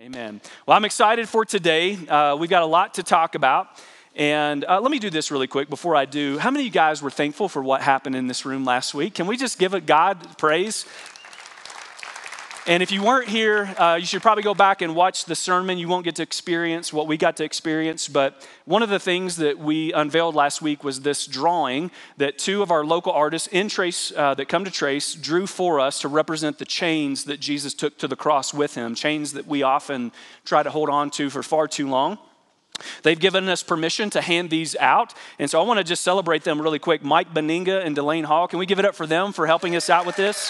Amen. Well, I'm excited for today. We've got a lot to talk about. And let me do this really quick before I do. How many of you guys were thankful for what happened in this room last week? Can we just give it God praise? And if you weren't here, you should probably go back and watch the sermon. You won't get to experience what we got to experience. But one of the things that we unveiled last week was this drawing that two of our local artists in Trace, that come to Trace, drew for us to represent the chains that Jesus took to the cross with him, chains that we often try to hold on to for far too long. They've given us permission to hand these out. And so I want to just celebrate them really quick. Mike Beninga and Delane Hall, can we give it up for them for helping us out with this?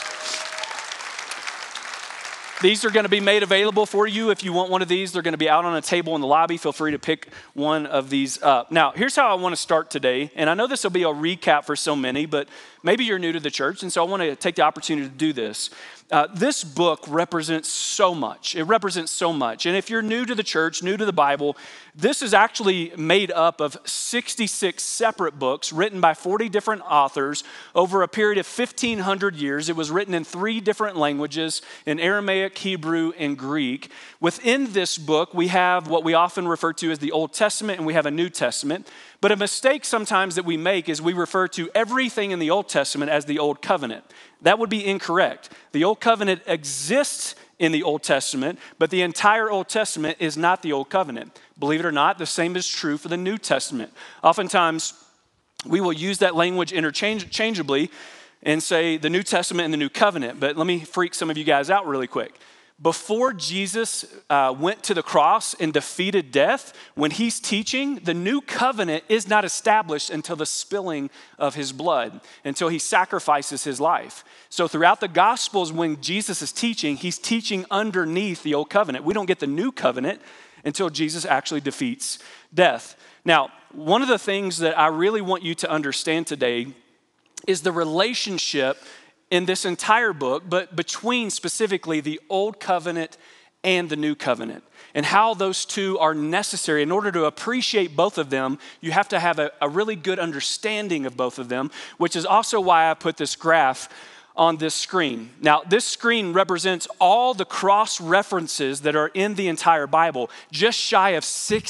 These are going to be made available for you if you want one of these. They're going to be out on a table in the lobby. Feel free to pick one of these up. Now, here's how I want to start today. And I know this will be a recap for so many, but maybe you're new to the church. And so I want to take the opportunity to do this. This book represents so much. It represents so much. And if you're new to the church, new to the Bible, this is actually made up of 66 separate books written by 40 different authors over a period of 1,500 years. It was written in 3 different languages, in Aramaic, Hebrew, and Greek. Within this book, we have what we often refer to as the Old Testament, and we have a New Testament. But a mistake sometimes that we make is we refer to everything in the Old Testament as the Old Covenant. That would be incorrect. The Old Covenant exists in the Old Testament, but the entire Old Testament is not the Old Covenant. Believe it or not, the same is true for the New Testament. Oftentimes, we will use that language interchangeably and say the New Testament and the New Covenant, but let me freak some of you guys out really quick. Before Jesus went to the cross and defeated death, when he's teaching, the new covenant is not established until the spilling of his blood, until he sacrifices his life. So throughout the Gospels, when Jesus is teaching, he's teaching underneath the old covenant. We don't get the new covenant until Jesus actually defeats death. Now, one of the things that I really want you to understand today is the relationship in this entire book, but between specifically the Old Covenant and the New Covenant, and how those two are necessary. In order to appreciate both of them, you have to have a really good understanding of both of them, which is also why I put this graph on this screen. Now, this screen represents all the cross references that are in the entire Bible, just shy of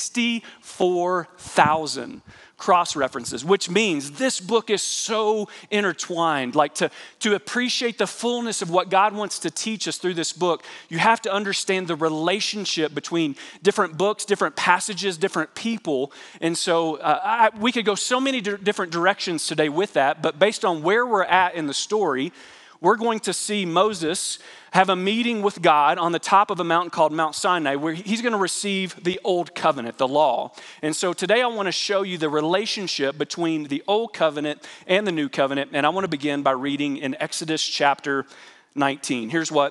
64,000 cross references, which means this book is so intertwined. Like to appreciate the fullness of what God wants to teach us through this book, you have to understand the relationship between different books, different passages, different people. And so we could go so many different directions today with that, but based on where we're at in the story, we're going to see Moses have a meeting with God on the top of a mountain called Mount Sinai, where he's going to receive the Old Covenant, the law. And so today I want to show you the relationship between the Old Covenant and the New Covenant. And I want to begin by reading in Exodus chapter 19. Here's what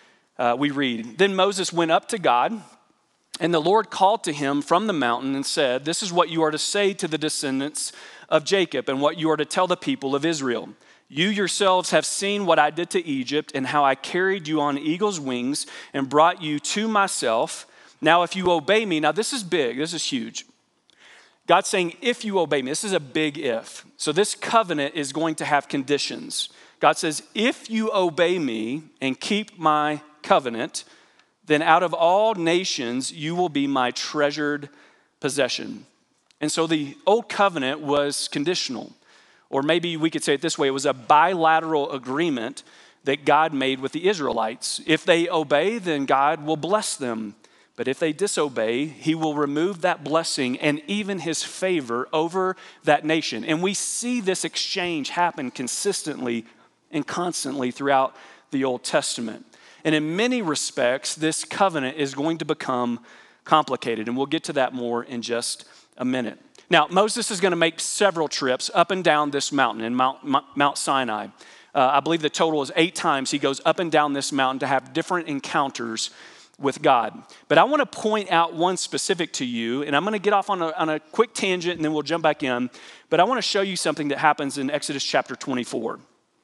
we read. Then Moses went up to God, and the Lord called to him from the mountain and said, "This is what you are to say to the descendants of Jacob and what you are to tell the people of Israel. You yourselves have seen what I did to Egypt and how I carried you on eagle's wings and brought you to myself. Now, if you obey me," now this is big, this is huge. God's saying, if you obey me, this is a big if. So this covenant is going to have conditions. God says, if you obey me and keep my covenant, then out of all nations, you will be my treasured possession. And so the old covenant was conditional. Or maybe we could say it this way, it was a bilateral agreement that God made with the Israelites. If they obey, then God will bless them. But if they disobey, he will remove that blessing and even his favor over that nation. And we see this exchange happen consistently and constantly throughout the Old Testament. And in many respects, this covenant is going to become complicated. And we'll get to that more in just a minute. Now, Moses is going to make several trips up and down this mountain in Mount Sinai. I believe the total is 8 times he goes up and down this mountain to have different encounters with God. But I want to point out one specific to you, and I'm going to get off on a quick tangent and then we'll jump back in. But I want to show you something that happens in Exodus chapter 24.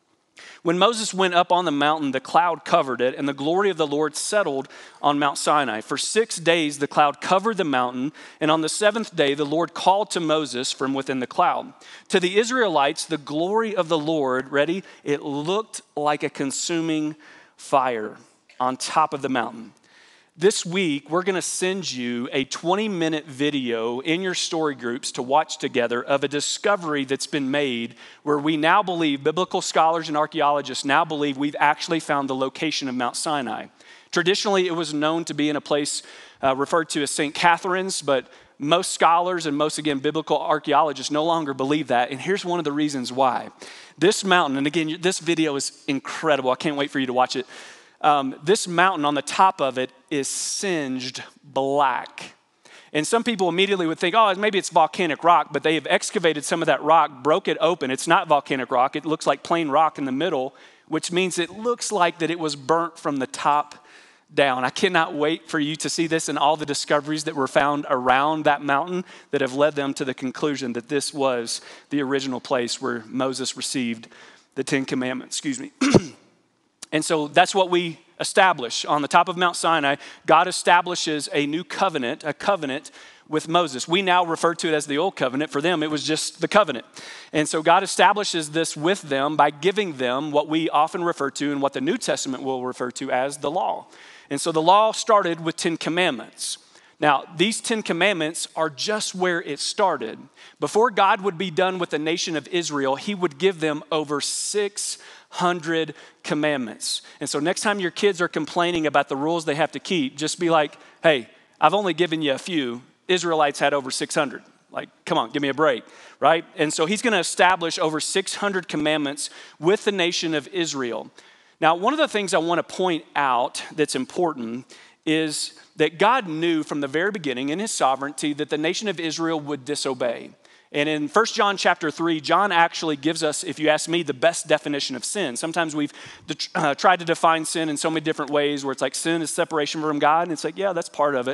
When Moses went up on the mountain, the cloud covered it, and the glory of the Lord settled on Mount Sinai. For 6 days, the cloud covered the mountain, and on the 7th day, the Lord called to Moses from within the cloud. To the Israelites, the glory of the Lord, ready? It looked like a consuming fire on top of the mountain. This week, we're going to send you a 20-minute video in your story groups to watch together of a discovery that's been made where we now believe, biblical scholars and archaeologists now believe we've actually found the location of Mount Sinai. Traditionally, it was known to be in a place referred to as St. Catherine's, but most scholars and most, again, biblical archaeologists no longer believe that. And here's one of the reasons why. This mountain, and again, this video is incredible. I can't wait for you to watch it. This mountain on the top of it is singed black. And some people immediately would think, oh, maybe it's volcanic rock, but they have excavated some of that rock, broke it open. It's not volcanic rock. It looks like plain rock in the middle, which means it looks like that it was burnt from the top down. I cannot wait for you to see this and all the discoveries that were found around that mountain that have led them to the conclusion that this was the original place where Moses received the Ten Commandments. And so that's what we establish. On the top of Mount Sinai, God establishes a new covenant, a covenant with Moses. We now refer to it as the Old Covenant. For them, it was just the covenant. And so God establishes this with them by giving them what we often refer to and what the New Testament will refer to as the law. And so the law started with 10 commandments. Now, these 10 commandments are just where it started. Before God would be done with the nation of Israel, he would give them over 600 commandments. And so next time your kids are complaining about the rules they have to keep, just be like, hey, I've only given you a few. Israelites had over 600. Like, come on, give me a break, right? And so he's going to establish over 600 commandments with the nation of Israel. Now, one of the things I want to point out that's important is that God knew from the very beginning in his sovereignty that the nation of Israel would disobey. And in 1 John chapter 3, John actually gives us, if you ask me, the best definition of sin. Sometimes we've tried to define sin in so many different ways where it's like sin is separation from God. And it's like, yeah, that's part of it.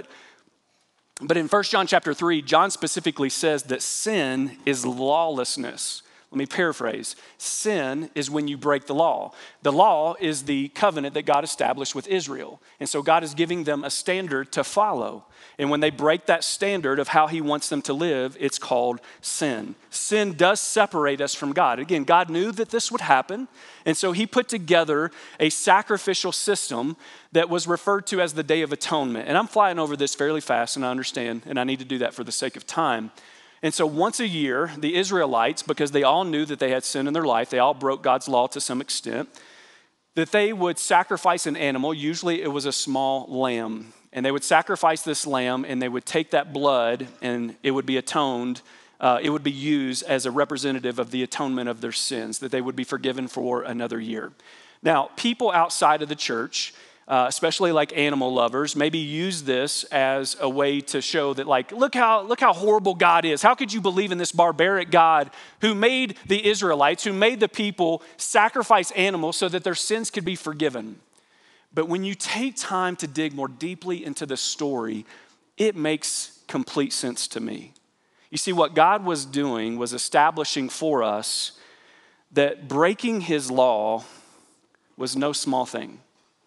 But in 1 John chapter 3, John specifically says that sin is lawlessness. Let me paraphrase. Sin is when you break the law. The law is the covenant that God established with Israel. And so God is giving them a standard to follow. And when they break that standard of how he wants them to live, it's called sin. Sin does separate us from God. Again, God knew that this would happen. And so he put together a sacrificial system that was referred to as the Day of Atonement. And I'm flying over this fairly fast, and I understand, and I need to do that for the sake of time. And so once a year, the Israelites, because they all knew that they had sin in their life, they all broke God's law to some extent, that they would sacrifice an animal. Usually it was a small lamb. And they would sacrifice this lamb, and they would take that blood, and it would be atoned. It would be used as a representative of the atonement of their sins, that they would be forgiven for another year. Now, people outside of the church, especially like animal lovers, maybe use this as a way to show that, like, look how horrible God is. How could you believe in this barbaric God who made the Israelites, who made the people sacrifice animals so that their sins could be forgiven? But when you take time to dig more deeply into the story, it makes complete sense to me. You see, what God was doing was establishing for us that breaking his law was no small thing.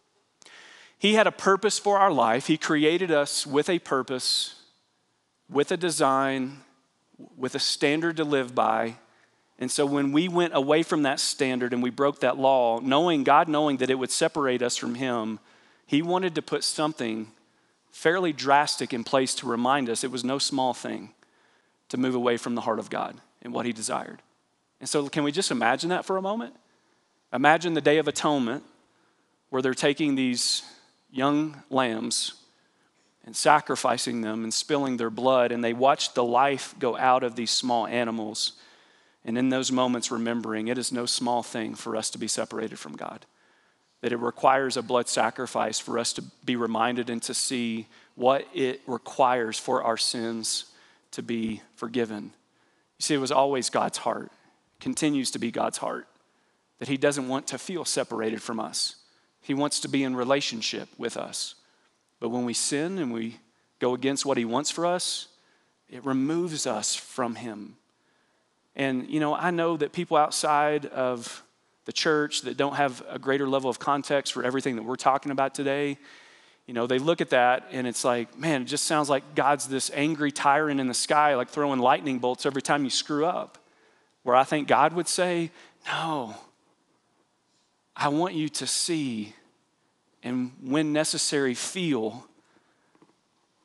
He had a purpose for our life. He created us with a purpose, with a design, with a standard to live by. And so when we went away from that standard and we broke that law, knowing that it would separate us from him, he wanted to put something fairly drastic in place to remind us it was no small thing to move away from the heart of God and what he desired. And so can we just imagine that for a moment? Imagine the Day of Atonement where they're taking these young lambs and sacrificing them and spilling their blood, and they watch the life go out of these small animals. And in those moments, remembering it is no small thing for us to be separated from God, that it requires a blood sacrifice for us to be reminded and to see what it requires for our sins to be forgiven. You see, it was always God's heart, continues to be God's heart, that he doesn't want to feel separated from us. He wants to be in relationship with us. But when we sin and we go against what he wants for us, it removes us from him. And, I know that people outside of the church that don't have a greater level of context for everything that we're talking about today, they look at that and it's like, man, it just sounds like God's this angry tyrant in the sky, like throwing lightning bolts every time you screw up. Where I think God would say, no, I want you to see and when necessary feel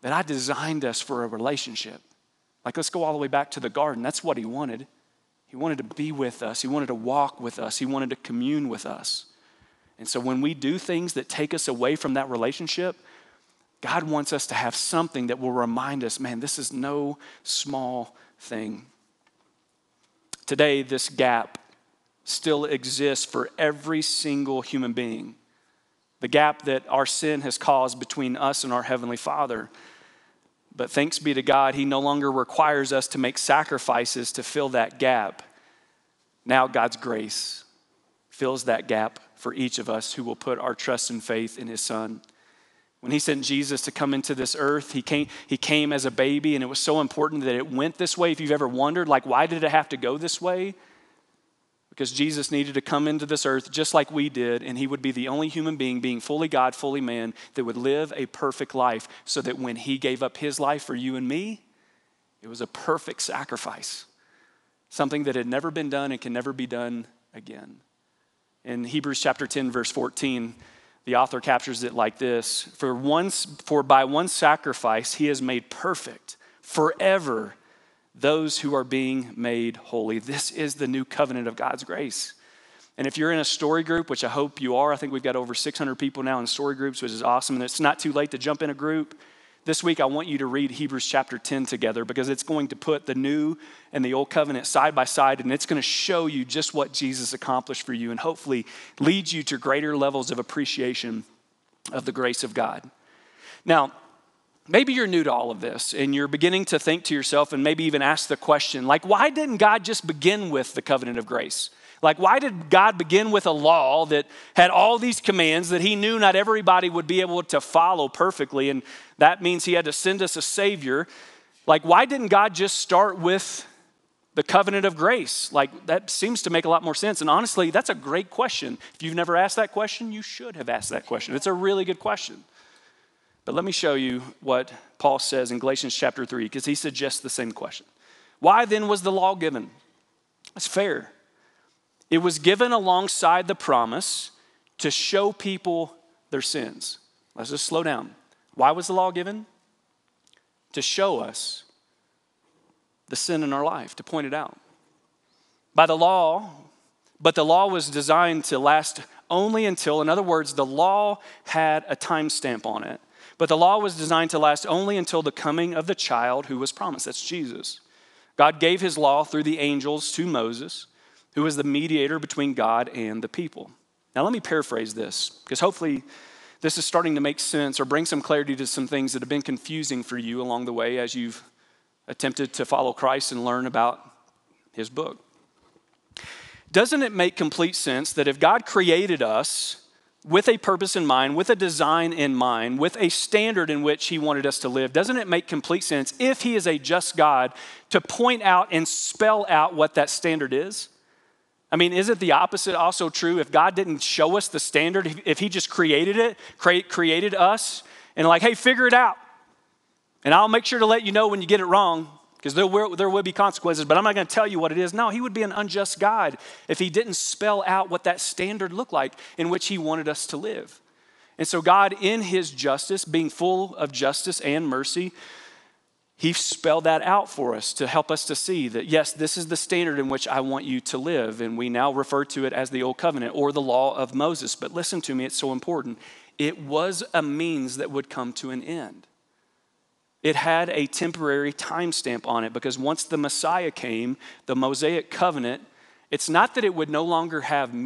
that I designed us for a relationship. Like, let's go all the way back to the garden. That's what he wanted. He wanted to be with us. He wanted to walk with us. He wanted to commune with us. And so when we do things that take us away from that relationship, God wants us to have something that will remind us, man, this is no small thing. Today, this gap still exists for every single human being. The gap that our sin has caused between us and our Heavenly Father. But thanks be to God, he no longer requires us to make sacrifices to fill that gap. Now God's grace fills that gap for each of us who will put our trust and faith in his Son. When he sent Jesus to come into this earth, he came as a baby, and it was so important that it went this way. If you've ever wondered, like, why did it have to go this way? Because Jesus needed to come into this earth just like we did, and he would be the only human being fully God, fully man, that would live a perfect life, so that when he gave up his life for you and me, it was a perfect sacrifice. Something that had never been done and can never be done again. In Hebrews chapter 10, verse 14, the author captures it like this: For by one sacrifice he has made perfect forever those who are being made holy. This is the new covenant of God's grace. And if you're in a story group, which I hope you are, I think we've got over 600 people now in story groups, which is awesome. And it's not too late to jump in a group. This week, I want you to read Hebrews chapter 10 together, because it's going to put the new and the old covenant side by side, and it's going to show you just what Jesus accomplished for you and hopefully lead you to greater levels of appreciation of the grace of God. Now, maybe you're new to all of this and you're beginning to think to yourself and maybe even ask the question, like, why didn't God just begin with the covenant of grace? Like, why did God begin with a law that had all these commands that he knew not everybody would be able to follow perfectly, and that means he had to send us a Savior? Like, why didn't God just start with the covenant of grace? Like, that seems to make a lot more sense. And honestly, that's a great question. If you've never asked that question, you should have asked that question. It's a really good question. But let me show you what Paul says in Galatians chapter 3, because he suggests the same question. Why then was the law given? It's fair. It was given alongside the promise to show people their sins. Let's just slow down. Why was the law given? To show us the sin in our life, to point it out. But the law was designed to last only until, in other words, the law had a time stamp on it. But the law was designed to last only until the coming of the child who was promised. That's Jesus. God gave his law through the angels to Moses, who was the mediator between God and the people. Now let me paraphrase this, because hopefully this is starting to make sense or bring some clarity to some things that have been confusing for you along the way as you've attempted to follow Christ and learn about his book. Doesn't it make complete sense that if God created us with a purpose in mind, with a design in mind, with a standard in which he wanted us to live, doesn't it make complete sense, if he is a just God, to point out and spell out what that standard is? I mean, isn't the opposite also true? If God didn't show us the standard, if he just created it, created us, and like, hey, figure it out. And I'll make sure to let you know when you get it wrong, because there will be consequences, but I'm not going to tell you what it is. No, he would be an unjust God if he didn't spell out what that standard looked like in which he wanted us to live. And so God, in his justice, being full of justice and mercy, he spelled that out for us to help us to see that, yes, this is the standard in which I want you to live. And we now refer to it as the Old Covenant or the law of Moses. But listen to me, it's so important. It was a means that would come to an end. It had a temporary timestamp on it, because once the Messiah came, the Mosaic covenant, it's not that it would no longer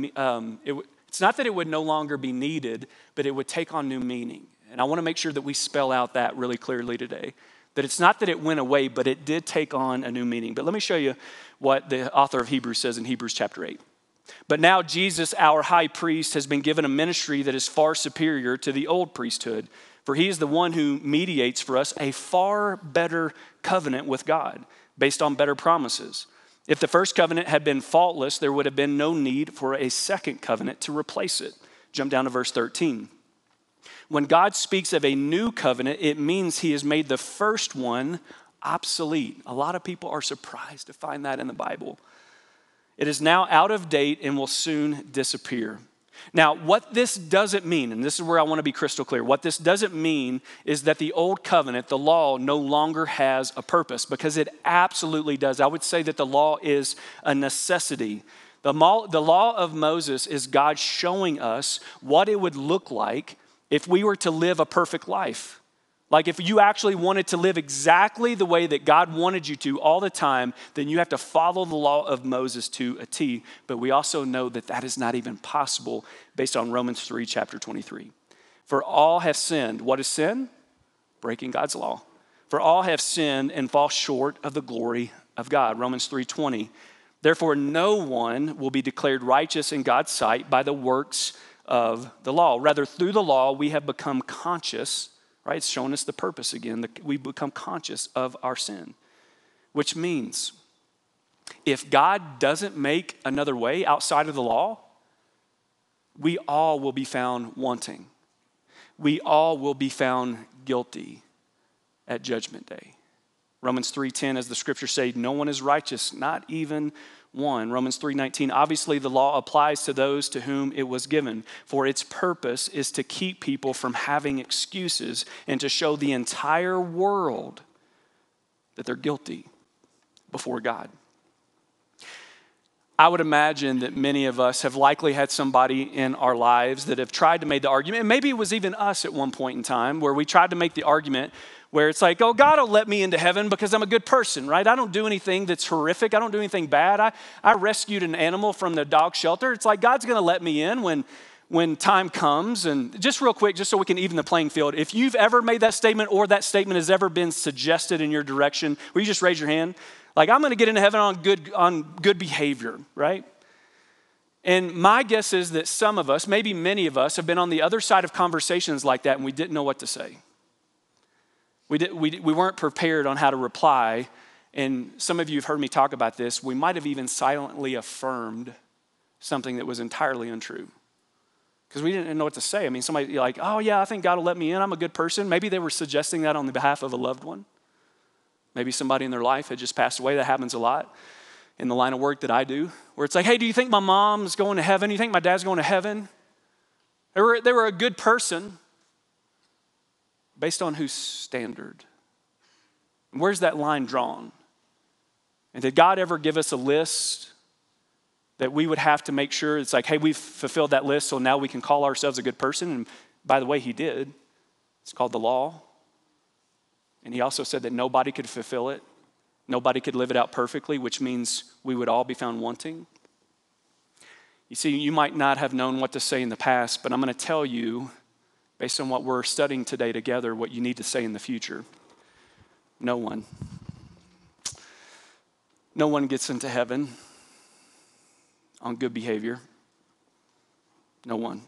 it's not that it would no longer be needed, but it would take on new meaning. And I want to make sure that we spell out that really clearly today. That it's not that it went away, but it did take on a new meaning. But let me show you what the author of Hebrews says in Hebrews chapter 8. But now Jesus, our high priest, has been given a ministry that is far superior to the old priesthood. For he is the one who mediates for us a far better covenant with God, based on better promises. If the first covenant had been faultless, there would have been no need for a second covenant to replace it. Jump down to verse 13. When God speaks of a new covenant, it means he has made the first one obsolete. A lot of people are surprised to find that in the Bible. It is now out of date and will soon disappear. Now, what this doesn't mean, and this is where I want to be crystal clear, what this doesn't mean is that the old covenant, the law, no longer has a purpose, because it absolutely does. I would say that the law is a necessity. The law of Moses is God showing us what it would look like if we were to live a perfect life. Like if you actually wanted to live exactly the way that God wanted you to all the time, then you have to follow the law of Moses to a T. But we also know that that is not even possible based on Romans 3, chapter 23. For all have sinned. What is sin? Breaking God's law. For all have sinned and fall short of the glory of God. Romans 3:20. Therefore, no one will be declared righteous in God's sight by the works of the law. Rather, through the law, we have become conscious. Right? It's showing us the purpose again. We become conscious of our sin, which means if God doesn't make another way outside of the law, we all will be found wanting. We all will be found guilty at Judgment Day. Romans 3:10, as the scriptures say, no one is righteous, not even one. Romans 3:19, obviously the law applies to those to whom it was given, for its purpose is to keep people from having excuses and to show the entire world that they're guilty before God. I would imagine that many of us have likely had somebody in our lives that have tried to make the argument, and maybe it was even us at one point in time, where we tried to make the argument where it's like, oh, God will let me into heaven because I'm a good person, right? I don't do anything that's horrific. I don't do anything bad. I rescued an animal from the dog shelter. It's like God's going to let me in when time comes. And just real quick, just so we can even the playing field, if you've ever made that statement or that statement has ever been suggested in your direction, will you just raise your hand? Like, I'm going to get into heaven on good behavior, right? And my guess is that some of us, maybe many of us, have been on the other side of conversations like that and we didn't know what to say. We weren't prepared on how to reply, and some of you have heard me talk about this. We might have even silently affirmed something that was entirely untrue because we didn't know what to say. I mean, somebody like, oh yeah, I think God will let me in. I'm a good person. Maybe they were suggesting that on the behalf of a loved one. Maybe somebody in their life had just passed away. That happens a lot in the line of work that I do, where it's like, hey, do you think my mom's going to heaven? Do you think my dad's going to heaven? They were a good person. Based on whose standard? Where's that line drawn? And did God ever give us a list that we would have to make sure it's like, hey, we've fulfilled that list, so now we can call ourselves a good person? And by the way, he did. It's called the law. And he also said that nobody could fulfill it. Nobody could live it out perfectly, which means we would all be found wanting. You see, you might not have known what to say in the past, but I'm going to tell you, based on what we're studying today together, what you need to say in the future. No one. No one gets into heaven on good behavior. No one.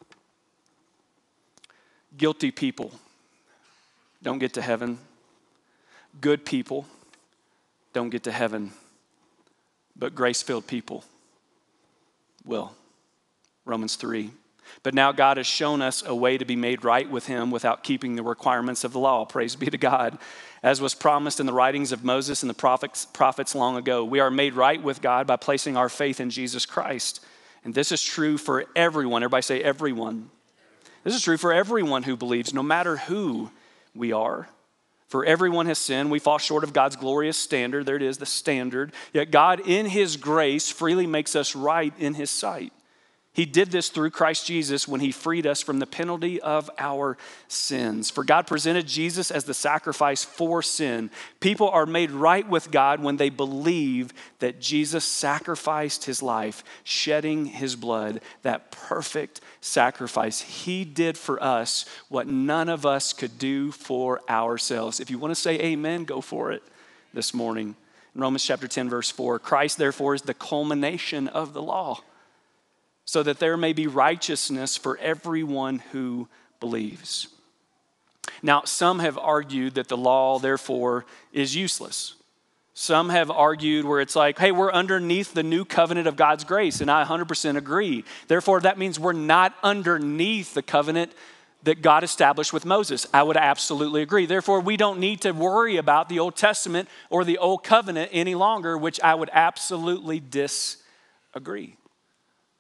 Guilty people don't get to heaven. Good people don't get to heaven. But grace-filled people will. Romans 3. But now God has shown us a way to be made right with him without keeping the requirements of the law. Praise be to God. As was promised in the writings of Moses and the prophets long ago, we are made right with God by placing our faith in Jesus Christ. And this is true for everyone. Everybody say everyone. This is true for everyone who believes, no matter who we are. For everyone has sinned. We fall short of God's glorious standard. There it is, the standard. Yet God, in his grace, freely makes us right in his sight. He did this through Christ Jesus when he freed us from the penalty of our sins. For God presented Jesus as the sacrifice for sin. People are made right with God when they believe that Jesus sacrificed his life, shedding his blood, that perfect sacrifice. He did for us what none of us could do for ourselves. If you want to say amen, go for it this morning. In Romans chapter 10, verse 4, Christ therefore is the culmination of the law, so that there may be righteousness for everyone who believes. Now, some have argued that the law, therefore, is useless. Some have argued where it's like, hey, we're underneath the new covenant of God's grace, and I 100% agree. Therefore, that means we're not underneath the covenant that God established with Moses. I would absolutely agree. Therefore, we don't need to worry about the Old Testament or the Old Covenant any longer, which I would absolutely disagree.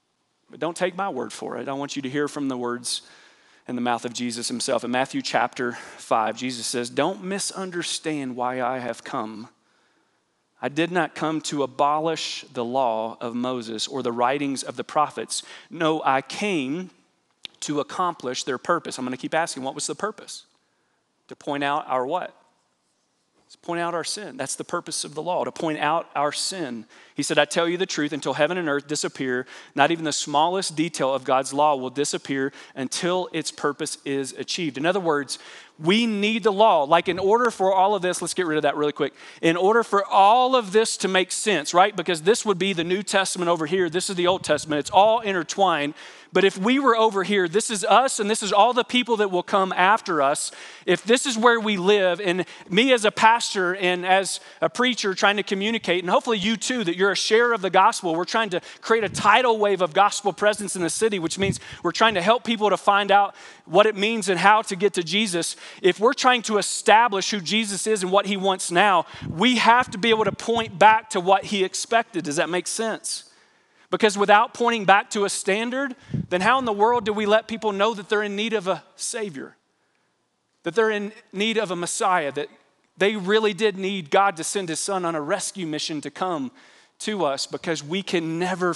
But don't take my word for it. I want you to hear from the words in the mouth of Jesus himself. In Matthew chapter 5, Jesus says, "Don't misunderstand why I have come. I did not come to abolish the law of Moses or the writings of the prophets. No, I came to accomplish their purpose." I'm going to keep asking, what was the purpose? To point out our what? To point out our sin. That's the purpose of the law, to point out our sin. He said, "I tell you the truth, until heaven and earth disappear, not even the smallest detail of God's law will disappear until its purpose is achieved." In other words, we need the law. Like, in order for all of this, let's get rid of that really quick. In order for all of this to make sense, right? Because this would be the New Testament over here. This is the Old Testament. It's all intertwined. But if we were over here, this is us and this is all the people that will come after us. If this is where we live, and me as a pastor and as a preacher trying to communicate, and hopefully you too, that you're a sharer of the gospel. We're trying to create a tidal wave of gospel presence in the city, which means we're trying to help people to find out what it means and how to get to Jesus. If we're trying to establish who Jesus is and what he wants now, we have to be able to point back to what he expected. Does that make sense? Because without pointing back to a standard, then how in the world do we let people know that they're in need of a Savior? That they're in need of a Messiah, that they really did need God to send his son on a rescue mission to come to us, because we can never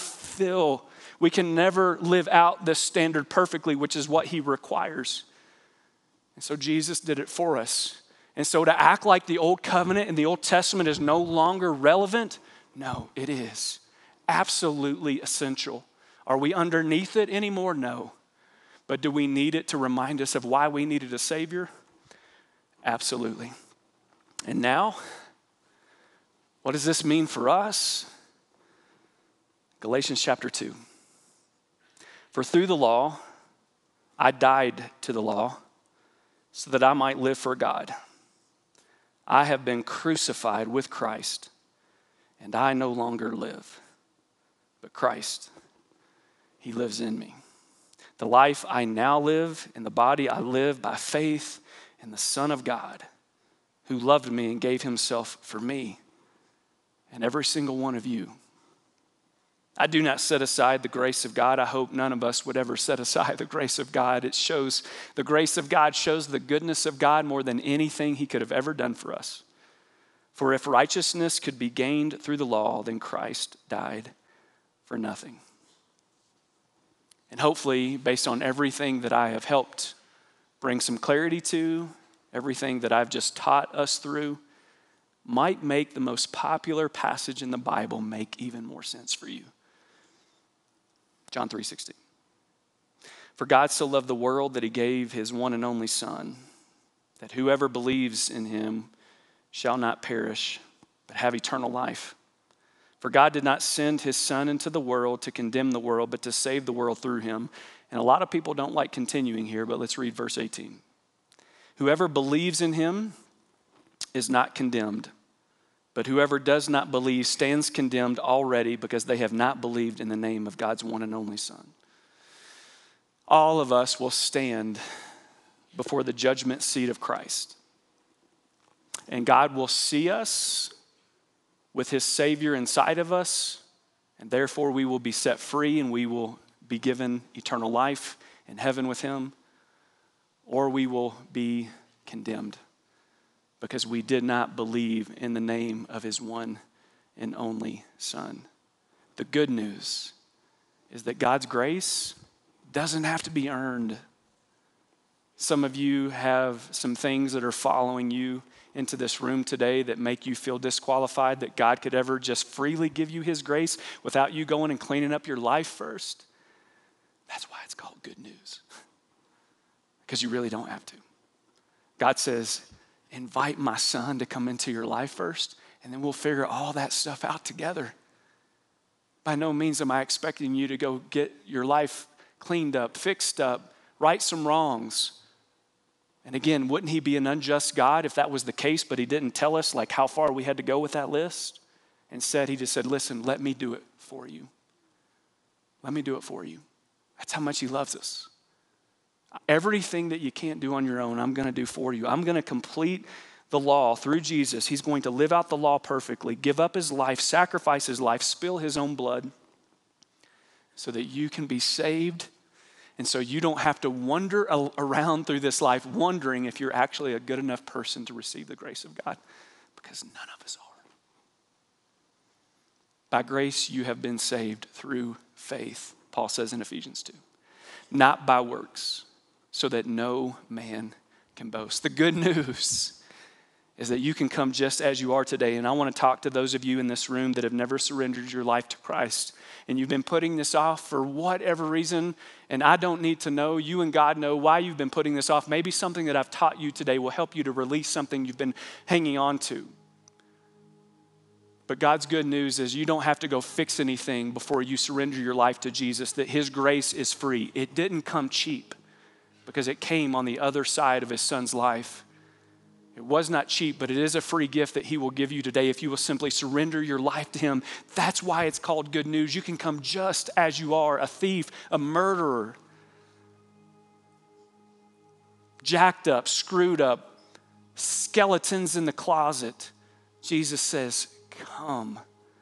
live out this standard perfectly, which is what he requires. And so Jesus did it for us. And so to act like the old covenant and the Old Testament is no longer relevant, no, it is absolutely essential. Are we underneath it anymore? No. But do we need it to remind us of why we needed a Savior? Absolutely. And now, what does this mean for us? Galatians chapter 2. "For through the law, I died to the law, so that I might live for God. I have been crucified with Christ, and I no longer live, but Christ, he lives in me. The life I now live in the body, I live by faith in the Son of God, who loved me and gave himself for me and every single one of you. I do not set aside the grace of God." I hope none of us would ever set aside the grace of God. The grace of God shows the goodness of God more than anything he could have ever done for us. "For if righteousness could be gained through the law, then Christ died for nothing." And hopefully, based on everything that I have helped bring some clarity to, everything that I've just taught us through, might make the most popular passage in the Bible make even more sense for you. John 3:16. "For God so loved the world that he gave his one and only Son, that whoever believes in him shall not perish, but have eternal life. For God did not send his Son into the world to condemn the world, but to save the world through him." And a lot of people don't like continuing here, but let's read verse 18. "Whoever believes in him is not condemned, but whoever does not believe stands condemned already, because they have not believed in the name of God's one and only Son." All of us will stand before the judgment seat of Christ. And God will see us with his Savior inside of us, and therefore we will be set free and we will be given eternal life in heaven with him, or we will be condemned because we did not believe in the name of his one and only Son. The good news is that God's grace doesn't have to be earned. Some of you have some things that are following you into this room today that make you feel disqualified, that God could ever just freely give you his grace without you going and cleaning up your life first. That's why it's called good news. Because you really don't have to. God says, invite my Son to come into your life first, and then we'll figure all that stuff out together. By no means am I expecting you to go get your life cleaned up, fixed up, right some wrongs. And again, wouldn't he be an unjust God if that was the case, but he didn't tell us like how far we had to go with that list? Instead, he just said, listen, let me do it for you. Let me do it for you. That's how much he loves us. Everything that you can't do on your own, I'm going to do for you. I'm going to complete the law through Jesus. He's going to live out the law perfectly, give up his life, sacrifice his life, spill his own blood, so that you can be saved, and so you don't have to wander around through this life wondering if you're actually a good enough person to receive the grace of God, because none of us are. By grace you have been saved through faith, Paul says in Ephesians 2. Not by works, so that no man can boast. The good news is that you can come just as you are today. And I want to talk to those of you in this room that have never surrendered your life to Christ. And you've been putting this off for whatever reason. And I don't need to know. You and God know why you've been putting this off. Maybe something that I've taught you today will help you to release something you've been hanging on to. But God's good news is you don't have to go fix anything before you surrender your life to Jesus, that his grace is free. It didn't come cheap because it came on the other side of his son's life. It was not cheap, but it is a free gift that he will give you today if you will simply surrender your life to him. That's why it's called good news. You can come just as you are, a thief, a murderer, jacked up, screwed up, skeletons in the closet. Jesus says, come.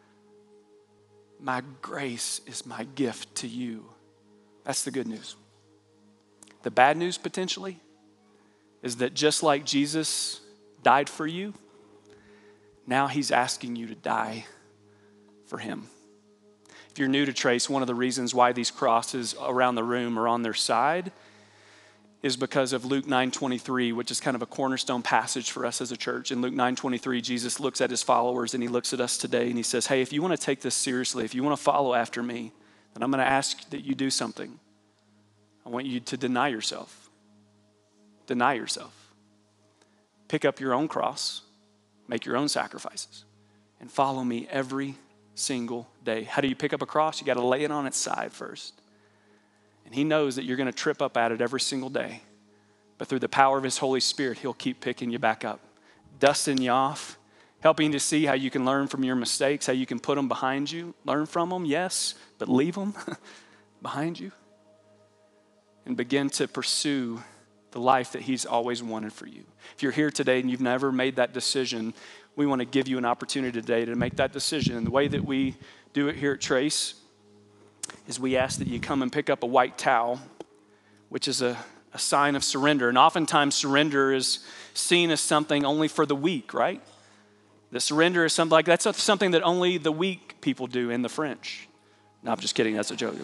My grace is my gift to you. That's the good news. The bad news potentially is that just like Jesus died for you, now he's asking you to die for him. If you're new to Trace, one of the reasons why these crosses around the room are on their side is because of Luke 9:23, which is kind of a cornerstone passage for us as a church. In Luke 9:23, Jesus looks at his followers and he looks at us today and he says, hey, if you want to take this seriously, if you want to follow after me, then I'm going to ask that you do something. I want you to deny yourself. Deny yourself. Pick up your own cross, make your own sacrifices, and follow me every single day. How do you pick up a cross? You got to lay it on its side first. And he knows that you're going to trip up at it every single day. But through the power of his Holy Spirit, he'll keep picking you back up, dusting you off, helping you to see how you can learn from your mistakes, how you can put them behind you. Learn from them, yes, but leave them behind you. And begin to pursue the life that he's always wanted for you. If you're here today and you've never made that decision, we want to give you an opportunity today to make that decision. And the way that we do it here at Trace is we ask that you come and pick up a white towel, which is a sign of surrender. And oftentimes surrender is seen as something only for the weak, right? The surrender is something like that's something that only the weak people do in the French. No, I'm just kidding. That's a joke.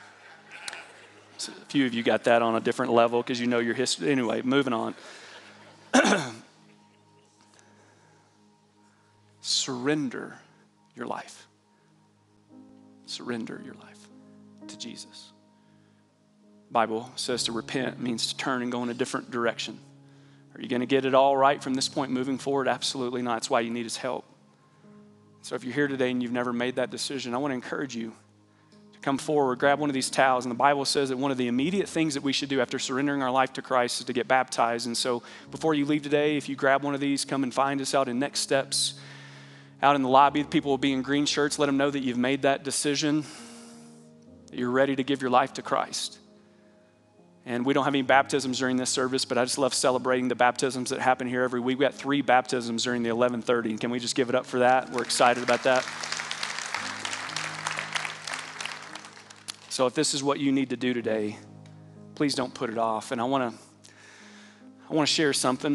So a few of you got that on a different level because you know your history. Anyway, moving on. Surrender your life. Surrender your life to Jesus. Bible says to repent means to turn and go in a different direction. Are you going to get it all right from this point moving forward? Absolutely not. That's why you need his help. So if you're here today and you've never made that decision, I want to encourage you to come forward, grab one of these towels. And the Bible says that one of the immediate things that we should do after surrendering our life to Christ is to get baptized. And so before you leave today, if you grab one of these, come and find us out in Next Steps. Out in the lobby, people will be in green shirts. Let them know that you've made that decision, that you're ready to give your life to Christ. And we don't have any baptisms during this service, but I just love celebrating the baptisms that happen here every week. We got 3 baptisms during the 11:30. Can we just give it up for that? We're excited about that. So if this is what you need to do today, please don't put it off. And I want to share something.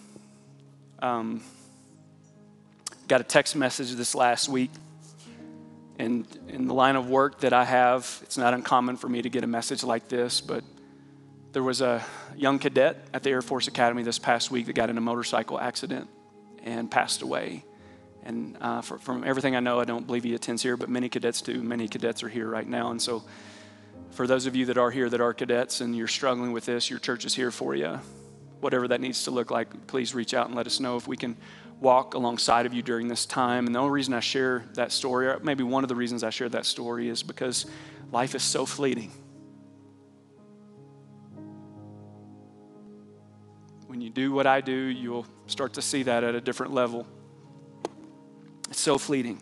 Got a text message this last week. And in the line of work that I have, it's not uncommon for me to get a message like this, but there was a young cadet at the Air Force Academy this past week that got in a motorcycle accident and passed away. And from everything I know, I don't believe he attends here, but many cadets do. Many cadets are here right now. And so for those of you that are here that are cadets and you're struggling with this, your church is here for you. Whatever that needs to look like, please reach out and let us know if we can walk alongside of you during this time. And the only reason I share that story, or maybe one of the reasons I share that story, is because life is so fleeting. When you do what I do, you'll start to see that at a different level. It's so fleeting.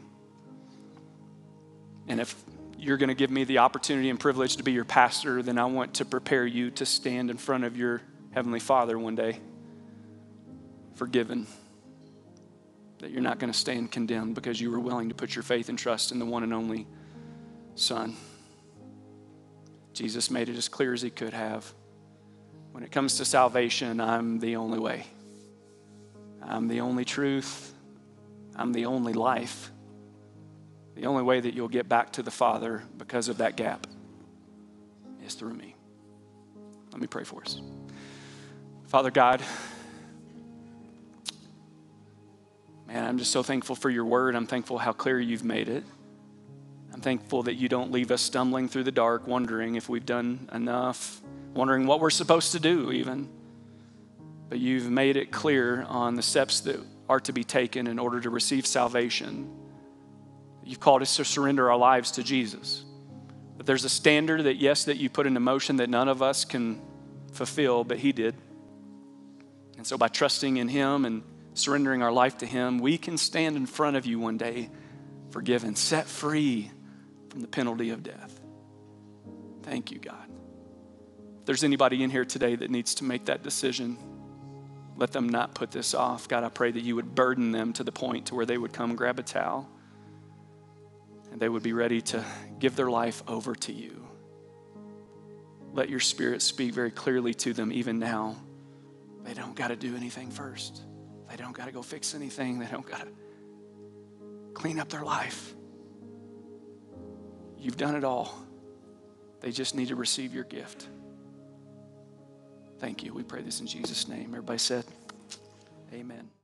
And if you're going to give me the opportunity and privilege to be your pastor, then I want to prepare you to stand in front of your Heavenly Father one day, forgiven, that you're not going to stand condemned because you were willing to put your faith and trust in the one and only Son. Jesus made it as clear as he could have. When it comes to salvation, I'm the only way. I'm the only truth. I'm the only life. The only way that you'll get back to the Father because of that gap is through me. Let me pray for us. Father God, man, I'm just so thankful for your word. I'm thankful how clear you've made it. I'm thankful that you don't leave us stumbling through the dark, wondering if we've done enough, wondering what we're supposed to do even. But you've made it clear on the steps that are to be taken in order to receive salvation. You've called us to surrender our lives to Jesus. But there's a standard that, yes, that you put into motion that none of us can fulfill, but he did. And so by trusting in him and surrendering our life to him, we can stand in front of you one day forgiven, set free from the penalty of death. Thank you, God. If there's anybody in here today that needs to make that decision, let them not put this off. God, I pray that you would burden them to the point to where they would come grab a towel and they would be ready to give their life over to you. Let your Spirit speak very clearly to them even now. They don't got to do anything first. They don't got to go fix anything. They don't got to clean up their life. You've done it all. They just need to receive your gift. Thank you. We pray this in Jesus' name. Everybody said, amen.